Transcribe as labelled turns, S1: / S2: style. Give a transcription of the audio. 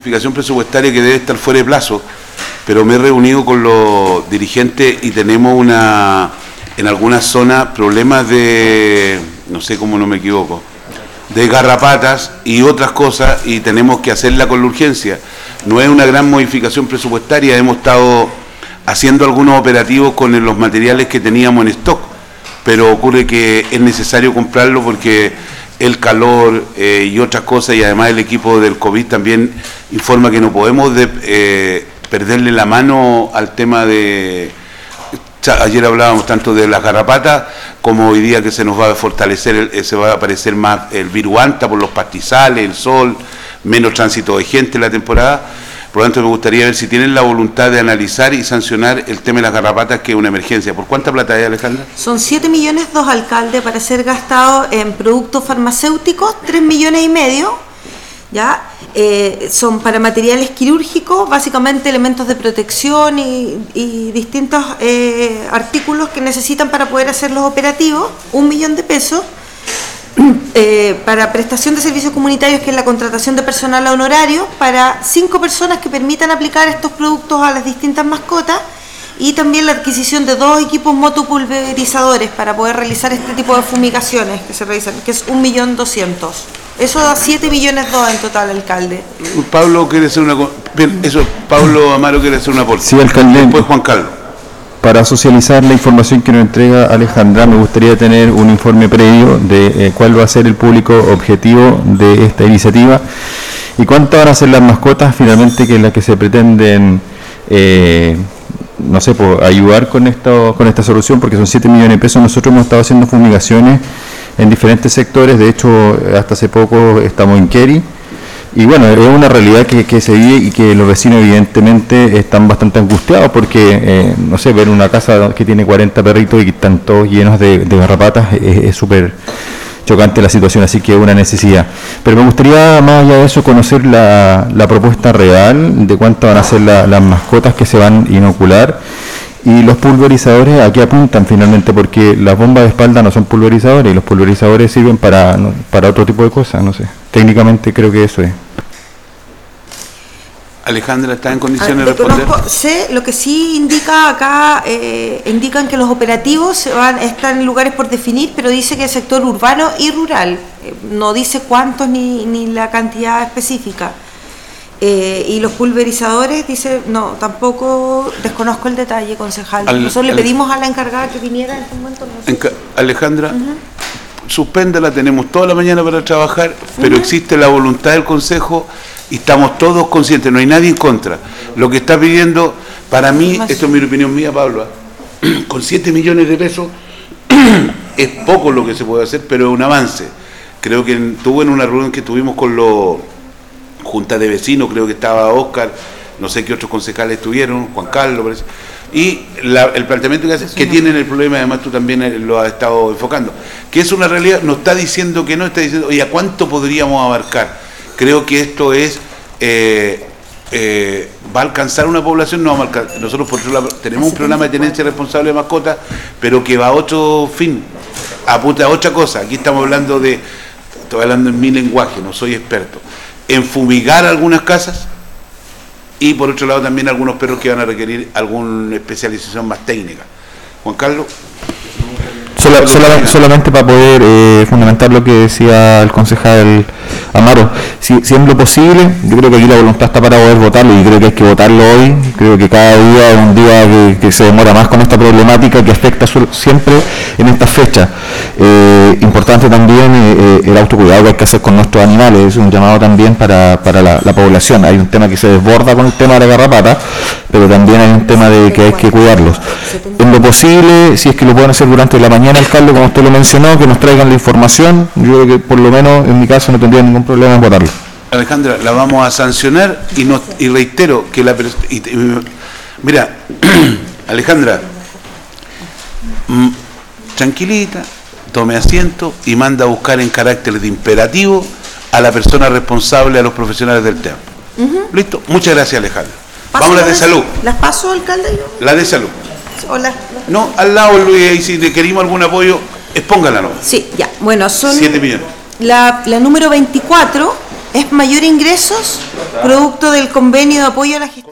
S1: Modificación presupuestaria que debe estar fuera de plazo, pero me he reunido con los dirigentes y tenemos en algunas zonas problemas de, no sé cómo no me equivoco, de garrapatas y otras cosas, y tenemos que hacerla con la urgencia. No es una gran modificación presupuestaria, hemos estado haciendo algunos operativos con los materiales que teníamos en stock, pero ocurre que es necesario comprarlo porque el calor y otras cosas, y además el equipo del COVID también informa que no podemos perderle la mano al tema de... Ayer hablábamos tanto de las garrapatas como hoy día que se nos va a fortalecer, se va a aparecer más el viruanta por los pastizales, el sol, menos tránsito de gente en la temporada. Por lo tanto, me gustaría ver si tienen la voluntad de analizar y sancionar el tema de las garrapatas, que es una emergencia. ¿Por cuánta plata hay, Alejandra?
S2: Son 7 millones, dos alcaldes, para ser gastados en productos farmacéuticos, 3,5 millones, ¿ya? Son para materiales quirúrgicos, básicamente elementos de protección y distintos artículos que necesitan para poder hacer los operativos, 1 millón de pesos. Para prestación de servicios comunitarios, que es la contratación de personal a honorario para 5 personas que permitan aplicar estos productos a las distintas mascotas, y también la adquisición de 2 equipos motopulverizadores para poder realizar este tipo de fumigaciones que se realizan, que es 1.200.000. Eso da 7,2 millones en total, alcalde.
S1: Pablo quiere hacer una... Bien, eso, Pablo Amaro quiere hacer una aporte.
S3: Sí, alcalde.
S1: Después Juan Carlos.
S3: Para socializar la información que nos entrega Alejandra, me gustaría tener un informe previo de cuál va a ser el público objetivo de esta iniciativa y cuántas van a ser las mascotas finalmente, que es la que se pretenden, ayudar con esta solución, porque son 7 millones de pesos. Nosotros hemos estado haciendo fumigaciones en diferentes sectores, de hecho hasta hace poco estamos en Keri. Y bueno, es una realidad que se vive y que los vecinos evidentemente están bastante angustiados porque, ver una casa que tiene 40 perritos y que están todos llenos de garrapatas es súper chocante la situación, así que es una necesidad. Pero me gustaría, más allá de eso, conocer la propuesta real de cuántas van a ser las mascotas que se van a inocular. Y los pulverizadores, ¿a qué apuntan finalmente? Porque las bombas de espalda no son pulverizadores, y los pulverizadores sirven para otro tipo de cosas, no sé. Técnicamente creo que eso es.
S1: Alejandra, ¿está en condiciones de responder?
S2: Sé, lo que sí indica acá, indican que los operativos están en lugares por definir, pero dice que el sector urbano y rural, no dice cuántos ni la cantidad específica. Y los pulverizadores, dice, no, tampoco, desconozco el detalle, concejal. Nosotros le pedimos a la encargada que viniera en este momento. No sé.
S1: Alejandra, suspéndala, tenemos toda la mañana para trabajar, pero existe la voluntad del Consejo y estamos todos conscientes, no hay nadie en contra. Lo que está pidiendo, para mí, esto es mi opinión mía, Pablo, con 7 millones de pesos es poco lo que se puede hacer, pero es un avance. Creo que en una reunión que tuvimos con los junta de vecinos, creo que estaba Óscar, no sé qué otros concejales estuvieron, Juan Carlos, parece, y el planteamiento que hace, que tienen el problema, además tú también lo has estado enfocando, que es una realidad, no está diciendo que no, está diciendo, oye, ¿a cuánto podríamos abarcar? Creo que esto es, va a alcanzar una población, no va a alcanzar. Nosotros por otro lado tenemos un programa de tenencia responsable de mascotas, pero que va a otro fin, apunta a otra cosa. Aquí estamos hablando estoy hablando en mi lenguaje, no soy experto, en fumigar algunas casas, y por otro lado también algunos perros que van a requerir alguna especialización más técnica. Juan Carlos.
S3: Solamente para poder fundamentar lo que decía el concejal Amaro, si es lo posible, yo creo que aquí la voluntad está para poder votarlo, y creo que hay que votarlo hoy. Creo que cada día es un día que se demora más con esta problemática que afecta siempre en estas fechas. Importante también el autocuidado que hay que hacer con nuestros animales, es un llamado también para la población. Hay un tema que se desborda con el tema de la garrapata, pero también hay un tema de que hay que cuidarlos. En lo posible, si es que lo pueden hacer durante la mañana, alcalde, como usted lo mencionó, que nos traigan la información. Yo creo que por lo menos en mi caso no tendría ningún problema en votarlo.
S1: Alejandra, la vamos a sancionar y reitero que mira, Alejandra, tranquilita, tome asiento y manda a buscar en carácter de imperativo a la persona responsable, a los profesionales del tema. ¿Listo? Muchas gracias, Alejandra. Vamos a la de salud.
S2: ¿Las paso, alcalde?
S1: La de salud.
S2: Hola.
S1: No, al lado, Luis, y si le queremos algún apoyo, expóngala, ¿no?
S2: Sí, ya. Bueno, son
S1: 7 millones.
S2: La número 24 es mayor ingresos producto del convenio de apoyo a la gestión.